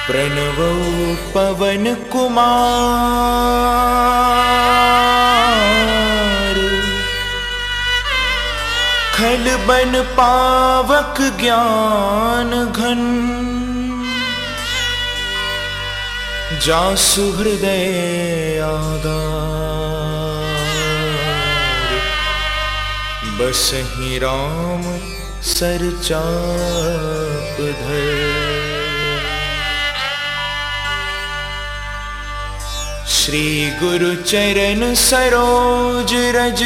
प्रणवो पवन कुमार, खलबन पावक ज्ञान घन, जासु हृदय आगार, बसहि राम सर चाप धर। श्री गुरु चरण सरोज रज,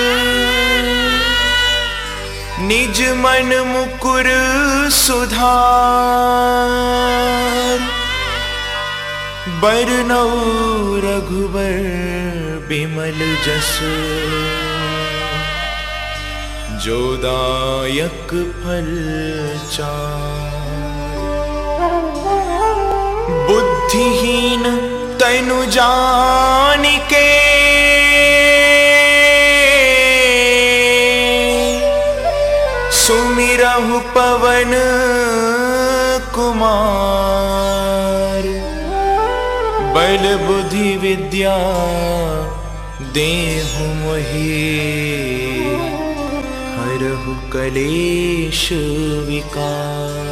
निज मन मुकुर सुधार, बरनौ रघुबर बिमल जस, जो दायक फल चार। बुद्धिहीन तनु जानिके, सुमिरहु पवन कुमार, बल बुद्धि विद्या देहु मोहि, हरहु कलेश विकार।